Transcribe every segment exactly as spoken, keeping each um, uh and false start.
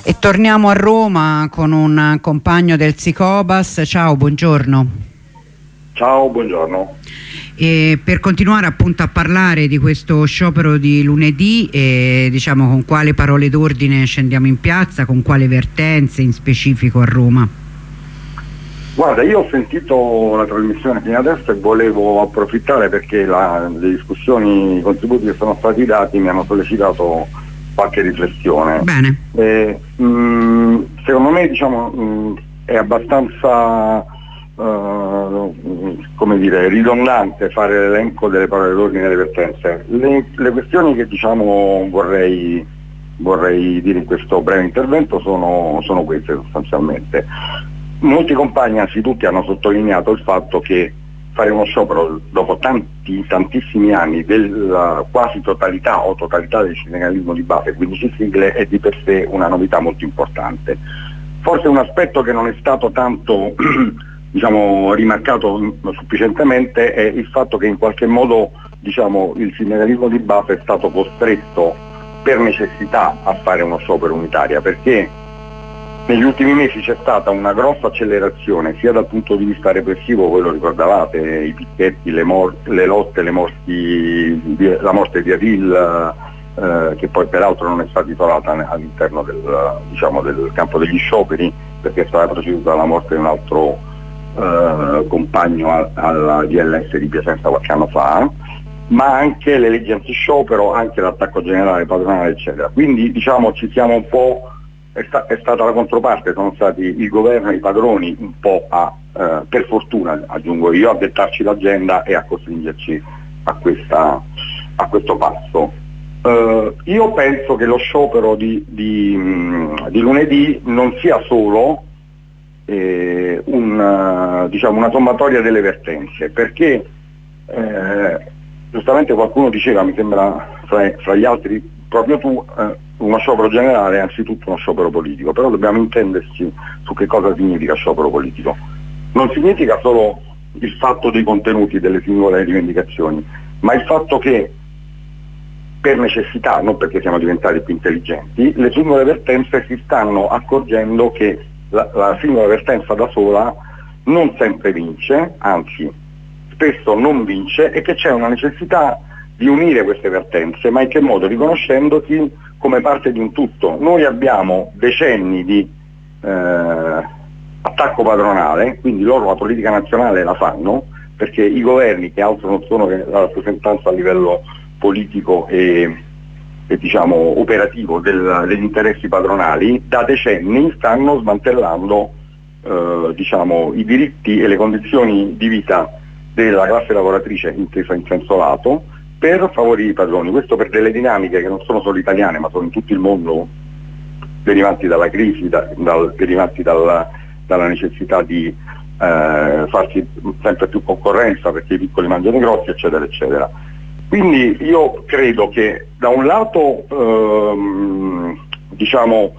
E torniamo a Roma con un compagno del Sicobas. Ciao, buongiorno. Ciao, buongiorno. E per continuare appunto a parlare di questo sciopero di lunedì, e diciamo con quali parole d'ordine scendiamo in piazza, con quali vertenze in specifico a Roma? Guarda, io ho sentito la trasmissione fino adesso e volevo approfittare perché la, le discussioni, i contributi che sono stati dati mi hanno sollecitato qualche riflessione. Bene. Eh, mh, secondo me diciamo mh, è abbastanza uh, come dire, ridondante fare l'elenco delle parole d'ordine e delle vertenze. Le, le questioni che diciamo vorrei, vorrei dire in questo breve intervento sono, sono queste sostanzialmente. Molti compagni, anzi tutti, hanno sottolineato il fatto che fare uno sciopero dopo tanti, tantissimi anni della quasi totalità o totalità del sindacalismo di base, quindici sigle, è di per sé una novità molto importante. Forse un aspetto che non è stato tanto diciamo, rimarcato sufficientemente è il fatto che in qualche modo diciamo, il sindacalismo di base è stato costretto per necessità a fare uno sciopero unitario, perché negli ultimi mesi c'è stata una grossa accelerazione sia dal punto di vista repressivo, voi lo ricordavate, i picchetti, le, mor- le lotte, le morti, la morte di Adil, eh, che poi peraltro non è stata isolata all'interno del, diciamo, del campo degli scioperi, perché è stata preceduta la morte di un altro eh, compagno a- alla D L S di Piacenza qualche anno fa, ma anche le leggi antisciopero, anche l'attacco generale padronale, eccetera. Quindi diciamo ci siamo un po'. È, sta- è stata la controparte, sono stati il governo e i padroni un po' a, eh, per fortuna aggiungo io, a dettarci l'agenda e a costringerci a, questa, a questo passo. Uh, io penso che lo sciopero di, di, mh, di lunedì non sia solo eh, un, uh, diciamo, una sommatoria delle vertenze, perché eh, giustamente qualcuno diceva, mi sembra fra, fra gli altri proprio tu, eh, uno sciopero generale è anzitutto uno sciopero politico, però dobbiamo intenderci su che cosa significa sciopero politico. Non significa solo il fatto dei contenuti delle singole rivendicazioni, ma il fatto che per necessità, non perché siamo diventati più intelligenti, le singole vertenze si stanno accorgendo che la, la singola vertenza da sola non sempre vince, anzi spesso non vince, e che c'è una necessità di unire queste vertenze, ma in che modo? Riconoscendosi come parte di un tutto. Noi abbiamo decenni di eh, attacco padronale, quindi loro la politica nazionale la fanno, perché i governi, che altro non sono che la rappresentanza a livello politico e, e diciamo operativo del, degli interessi padronali, da decenni stanno smantellando eh, diciamo, i diritti e le condizioni di vita della classe lavoratrice intesa in senso lato, per favorire i padroni. Questo per delle dinamiche che non sono solo italiane, ma sono in tutto il mondo, derivanti dalla crisi, da, dal, derivanti dalla, dalla necessità di eh, farsi sempre più concorrenza perché i piccoli mangiano i grossi, eccetera, eccetera. Quindi io credo che da un lato ehm, diciamo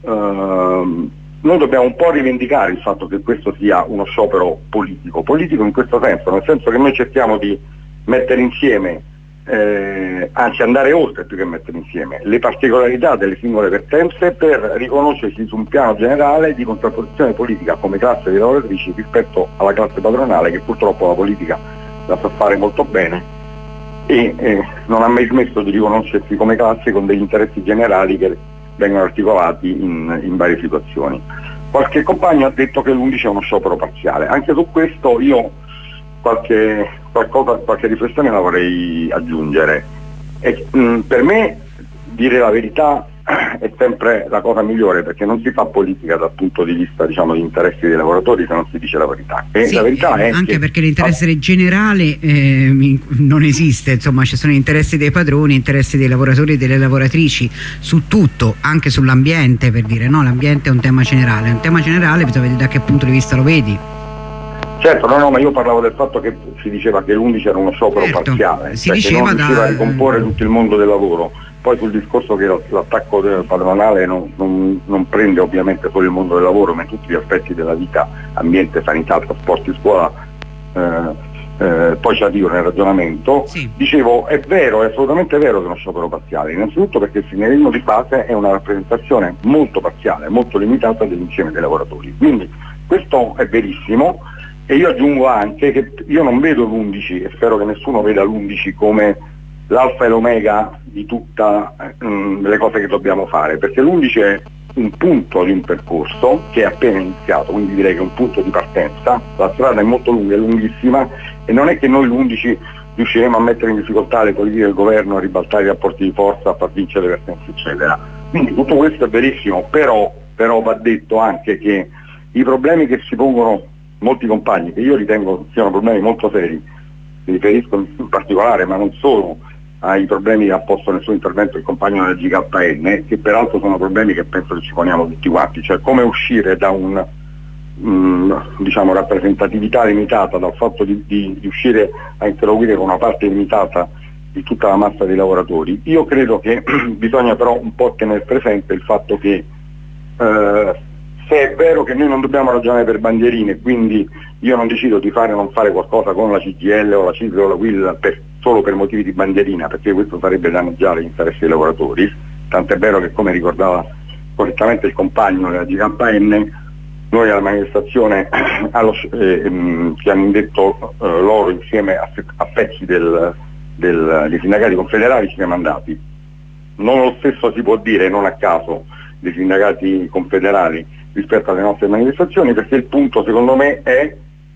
ehm, noi dobbiamo un po' rivendicare il fatto che questo sia uno sciopero politico, politico in questo senso, nel senso che noi cerchiamo di mettere insieme Eh, anzi andare oltre più che mettere insieme le particolarità delle singole vertenze per riconoscersi su un piano generale di contrapposizione politica come classe di lavoratrici rispetto alla classe padronale, che purtroppo la politica la sa fare molto bene e eh, non ha mai smesso di riconoscersi come classe con degli interessi generali che vengono articolati in, in varie situazioni. Qualche compagno ha detto che l'undici è uno sciopero parziale, anche su questo io qualche, qualcosa, qualche riflessione la vorrei aggiungere. E, mh, per me dire la verità è sempre la cosa migliore, perché non si fa politica dal punto di vista diciamo, degli interessi dei lavoratori se non si dice la verità. E sì, la verità è anche che, perché l'interesse generale eh, non esiste, insomma ci sono interessi dei padroni, interessi dei lavoratori e delle lavoratrici su tutto, anche sull'ambiente, per dire no, l'ambiente è un tema generale, è un tema generale, bisogna vedere da che punto di vista lo vedi. Certo, no, no, ma io parlavo del fatto che si diceva che l'undici era uno sciopero certo, parziale, si cioè diceva che non riusciva da... a ricomporre tutto il mondo del lavoro. Poi sul discorso che l'attacco padronale non, non, non prende ovviamente solo il mondo del lavoro, ma tutti gli aspetti della vita, ambiente, sanità, trasporti, scuola, eh, eh, poi ci arrivo nel ragionamento, sì. Dicevo è vero, è assolutamente vero che è uno sciopero parziale, innanzitutto perché il sindacalismo di base è una rappresentazione molto parziale, molto limitata dell'insieme dei lavoratori, quindi questo è verissimo. E io aggiungo anche che io non vedo l'undici, e spero che nessuno veda l'undici come l'alfa e l'omega di tutte le cose che dobbiamo fare, perché l'undici è un punto di un percorso che è appena iniziato, quindi direi che è un punto di partenza, la strada è molto lunga, è lunghissima, e non è che noi l'undici riusciremo a mettere in difficoltà le politiche del governo, a ribaltare i rapporti di forza, a far vincere le vertenze, eccetera. Quindi tutto questo è verissimo, però, però va detto anche che i problemi che si pongono molti compagni, che io ritengo siano problemi molto seri, mi riferisco in particolare, ma non solo, ai problemi che ha posto nel suo intervento il compagno della G K N, che peraltro sono problemi che penso che ci poniamo tutti quanti, cioè come uscire da un mh, diciamo rappresentatività limitata, dal fatto di, di riuscire a interloquire con una parte limitata di tutta la massa dei lavoratori. Io credo che bisogna però un po' tenere presente il fatto che eh, se è vero che noi non dobbiamo ragionare per bandierine, quindi io non decido di fare o non fare qualcosa con la C G I L o la C I S L o la U I L per, solo per motivi di bandierina, perché questo sarebbe danneggiare gli interessi dei lavoratori, tant'è vero che, come ricordava correttamente il compagno della G K N, noi alla manifestazione allo, eh, che hanno indetto eh, loro insieme a, a pezzi del, del, dei sindacati confederali ci siamo andati. Non lo stesso si può dire, non a caso, dei sindacati confederali rispetto alle nostre manifestazioni, perché il punto secondo me è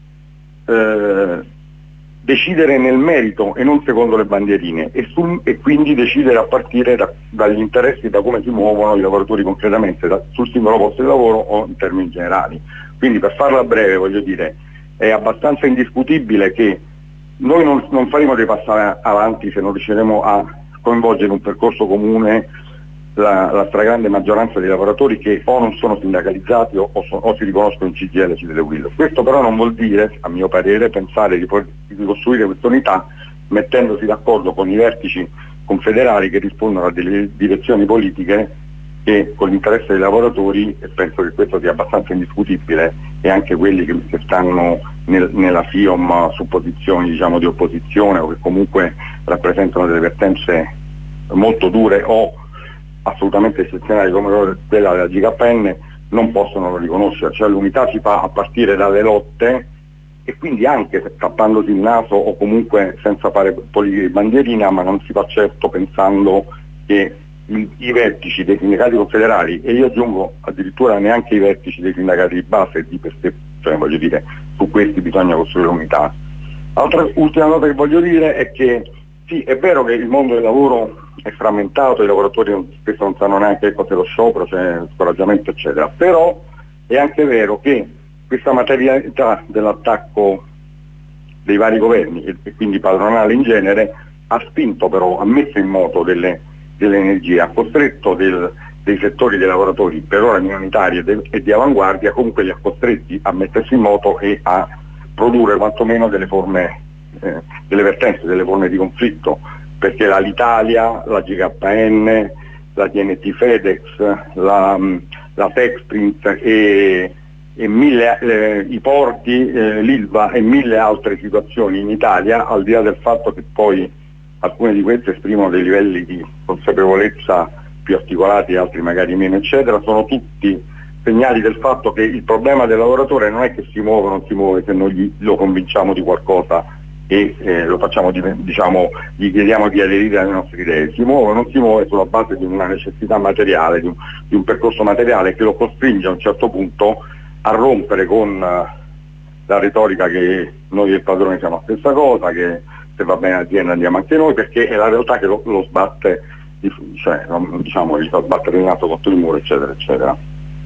eh, decidere nel merito e non secondo le bandierine, e, sul, e quindi decidere a partire da, dagli interessi, da come si muovono i lavoratori concretamente, da, sul singolo posto di lavoro o in termini generali. Quindi, per farla breve, voglio dire, è abbastanza indiscutibile che noi non, non faremo dei passi avanti se non riusciremo a coinvolgere in un percorso comune La, la stragrande maggioranza dei lavoratori che o non sono sindacalizzati o, o, so, o si riconoscono in C G I L e C D U I L. Questo però non vuol dire, a mio parere, pensare di, di costruire questa unità mettendosi d'accordo con i vertici confederali che rispondono a delle direzioni politiche e con l'interesse dei lavoratori, e penso che questo sia abbastanza indiscutibile, e anche quelli che, che stanno nel, nella FIOM su posizioni, diciamo, di opposizione, o che comunque rappresentano delle vertenze molto dure o assolutamente eccezionali come quella della G K N, non possono riconoscere. Cioè l'unità si fa a partire dalle lotte, e quindi anche tappandosi il naso o comunque senza fare politiche di bandierina, ma non si fa certo pensando che i, i vertici dei sindacati confederali, e io aggiungo addirittura neanche i vertici dei sindacati di base di per sé, cioè voglio dire, su questi bisogna costruire l'unità. L'altra ultima nota che voglio dire è che sì, è vero che il mondo del lavoro è frammentato, i lavoratori spesso non sanno neanche cos'è lo sciopero, c'è scoraggiamento eccetera, però è anche vero che questa materialità dell'attacco dei vari governi, e quindi padronale in genere, ha spinto però, ha messo in moto delle, delle energie, ha costretto del, dei settori dei lavoratori per ora minoritari e, de, e di avanguardia, comunque li ha costretti a mettersi in moto e a produrre quantomeno delle forme, eh, delle vertenze, delle forme di conflitto, perché l'Alitalia, la G K N, la T N T FedEx, la, la Texprint e, e mille, eh, i porti, eh, l'Ilva e mille altre situazioni in Italia, al di là del fatto che poi alcune di queste esprimono dei livelli di consapevolezza più articolati, altri magari meno eccetera, sono tutti segnali del fatto che il problema del lavoratore non è che si muove o non si muove se noi gli, lo convinciamo di qualcosa e eh, lo facciamo, di, diciamo, gli chiediamo di aderire alle nostre idee. Si muove o non si muove sulla base di una necessità materiale, di un, di un percorso materiale che lo costringe a un certo punto a rompere con uh, la retorica che noi e il padrone siamo la stessa cosa, che se va bene l'azienda andiamo anche noi, perché è la realtà che lo, lo sbatte, cioè diciamo gli fa sbattere il naso contro il muro eccetera eccetera.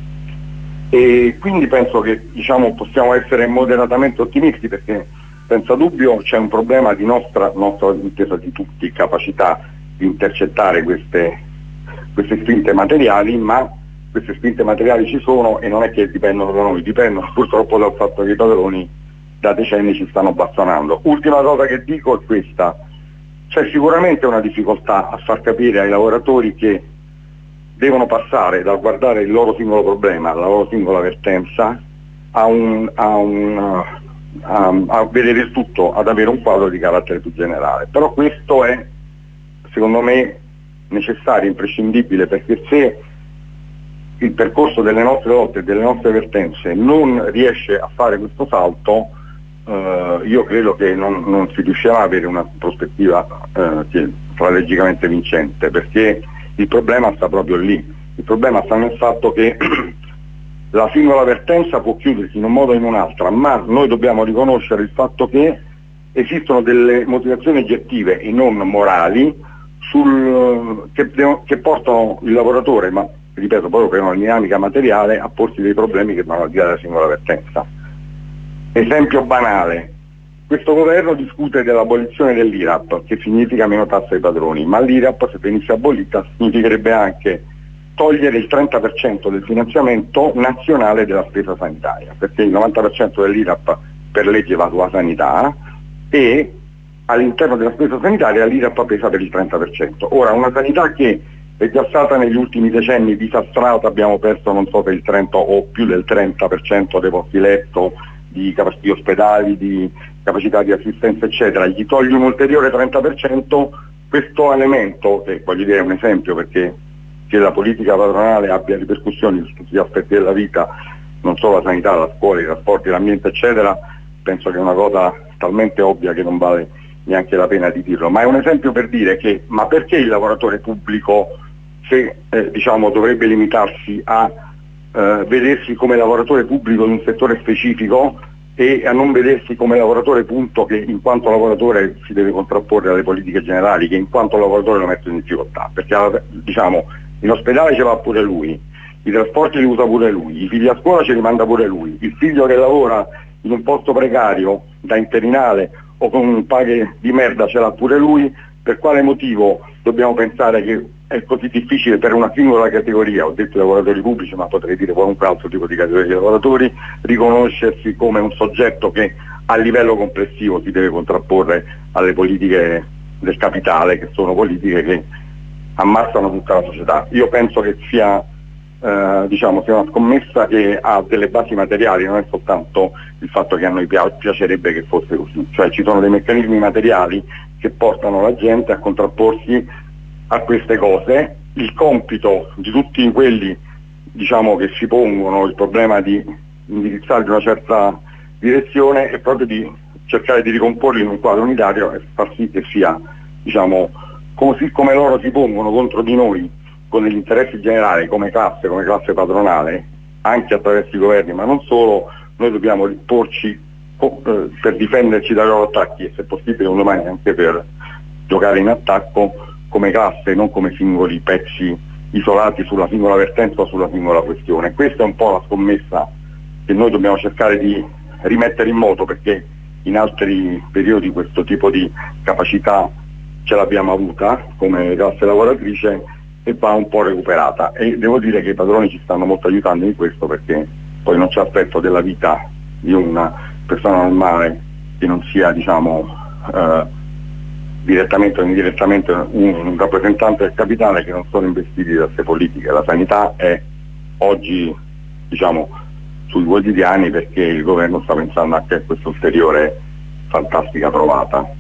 E quindi penso che, diciamo, possiamo essere moderatamente ottimisti, perché senza dubbio c'è un problema di nostra, nostra intesa di tutti, capacità di intercettare queste, queste spinte materiali, ma queste spinte materiali ci sono e non è che dipendono da noi, dipendono purtroppo dal fatto che i padroni da decenni ci stanno bastonando. Ultima cosa che dico è questa: c'è sicuramente una difficoltà a far capire ai lavoratori che devono passare dal guardare il loro singolo problema, la loro singola vertenza, a un, a un a, a vedere il tutto, ad avere un quadro di carattere più generale. Però questo è, secondo me, necessario, imprescindibile, perché se il percorso delle nostre lotte e delle nostre vertenze non riesce a fare questo salto, eh, io credo che non, non si riuscirà a avere una prospettiva eh, strategicamente vincente, perché il problema sta proprio lì. Il problema sta nel fatto che la singola vertenza può chiudersi in un modo o in un'altra, ma noi dobbiamo riconoscere il fatto che esistono delle motivazioni oggettive e non morali sul, che, che portano il lavoratore, ma ripeto, proprio per una dinamica materiale, a porsi dei problemi che vanno al di là della singola vertenza. Esempio banale: questo governo discute dell'abolizione dell'I R A P, che significa meno tasse ai padroni, ma l'I R A P, se venisse abolita, significherebbe anche togliere il trenta per cento del finanziamento nazionale della spesa sanitaria, perché il novanta per cento dell'I R A P per legge va sulla sanità e all'interno della spesa sanitaria l'I R A P pesa per il trenta per cento. Ora, una sanità che è già stata negli ultimi decenni disastrata, abbiamo perso non so per il trenta o più del trenta per cento dei posti letto, di capacità di ospedali, di capacità di assistenza eccetera, gli togli un ulteriore trenta per cento, questo elemento, che voglio dire è un esempio perché che la politica padronale abbia ripercussioni su tutti gli aspetti della vita, non solo la sanità, la scuola, i trasporti, l'ambiente eccetera, penso che è una cosa talmente ovvia che non vale neanche la pena di dirlo, ma è un esempio per dire che ma perché il lavoratore pubblico, se eh, diciamo dovrebbe limitarsi a eh, vedersi come lavoratore pubblico in un settore specifico e a non vedersi come lavoratore punto, che in quanto lavoratore si deve contrapporre alle politiche generali, che in quanto lavoratore lo mettono in difficoltà, perché diciamo in ospedale ce va pure lui, i trasporti li usa pure lui, i figli a scuola ce li manda pure lui, il figlio che lavora in un posto precario da interinale o con paghe di merda ce l'ha pure lui. Per quale motivo dobbiamo pensare che è così difficile per una singola categoria, ho detto i lavoratori pubblici ma potrei dire qualunque altro tipo di categoria di lavoratori, riconoscersi come un soggetto che a livello complessivo si deve contrapporre alle politiche del capitale, che sono politiche che ammazzano tutta la società. Io penso che sia, eh, diciamo, sia una scommessa che ha delle basi materiali, non è soltanto il fatto che a noi piacerebbe che fosse così, cioè ci sono dei meccanismi materiali che portano la gente a contrapporsi a queste cose. Il compito di tutti quelli, diciamo, che si pongono il problema di indirizzare in una certa direzione è proprio di cercare di ricomporli in un quadro unitario e far sì che sia, diciamo, così come loro si pongono contro di noi con gli interessi generali come classe, come classe padronale, anche attraverso i governi, ma non solo, noi dobbiamo porci eh, per difenderci dai loro attacchi e se possibile un domani anche per giocare in attacco come classe, non come singoli pezzi isolati sulla singola vertenza o sulla singola questione. Questa è un po' la scommessa che noi dobbiamo cercare di rimettere in moto, perché in altri periodi questo tipo di capacità ce l'abbiamo avuta come classe lavoratrice e va un po' recuperata, e devo dire che i padroni ci stanno molto aiutando in questo, perché poi non c'è aspetto della vita di una persona normale che non sia, diciamo, eh, direttamente o indirettamente un, un rappresentante del capitale, che non sono investiti da queste politiche. La sanità è oggi, diciamo, sui quotidiani perché il governo sta pensando anche a questa ulteriore fantastica trovata.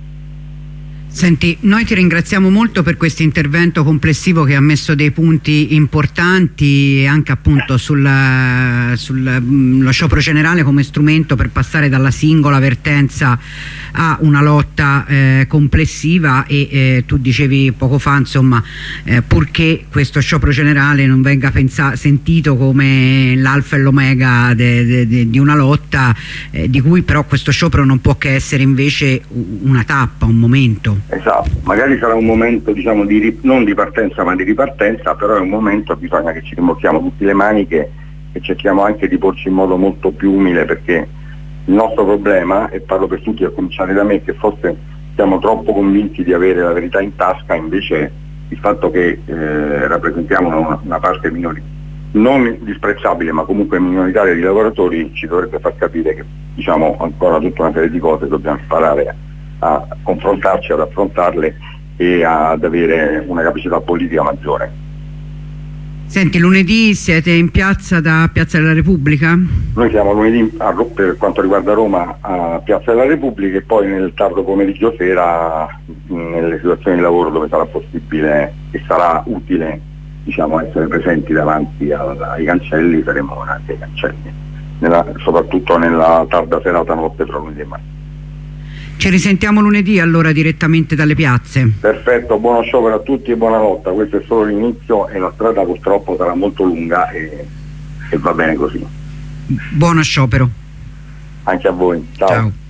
Senti, noi ti ringraziamo molto per questo intervento complessivo che ha messo dei punti importanti anche appunto sullo sul, sciopero generale come strumento per passare dalla singola vertenza a una lotta eh, complessiva e eh, tu dicevi poco fa, insomma, eh, purché questo sciopero generale non venga pensato, sentito come l'alfa e l'omega di una lotta eh, di cui però questo sciopero non può che essere invece una tappa, un momento. Esatto, magari sarà un momento, diciamo, di, non di partenza ma di ripartenza, però è un momento, bisogna che ci rimocchiamo tutte le maniche e cerchiamo anche di porci in modo molto più umile, perché il nostro problema, e parlo per tutti a cominciare da me, che forse siamo troppo convinti di avere la verità in tasca, invece il fatto che eh, rappresentiamo una, una parte minori, non disprezzabile ma comunque minoritaria di lavoratori ci dovrebbe far capire che, diciamo, ancora tutta una serie di cose dobbiamo imparare a confrontarci, ad affrontarle e ad avere una capacità politica maggiore. Senti, lunedì siete in piazza da Piazza della Repubblica? Noi siamo lunedì a, per quanto riguarda Roma a Piazza della Repubblica e poi nel tardo pomeriggio sera nelle situazioni di lavoro dove sarà possibile e sarà utile, diciamo, essere presenti davanti al, ai cancelli, saremo anche ai cancelli, nella, soprattutto nella tarda serata notte tra lunedì e martedì. Ci risentiamo lunedì allora direttamente dalle piazze. Perfetto, buono sciopero a tutti e buonanotte. Questo è solo l'inizio e la strada purtroppo sarà molto lunga e, e va bene così. Buono sciopero. Anche a voi. Ciao. Ciao.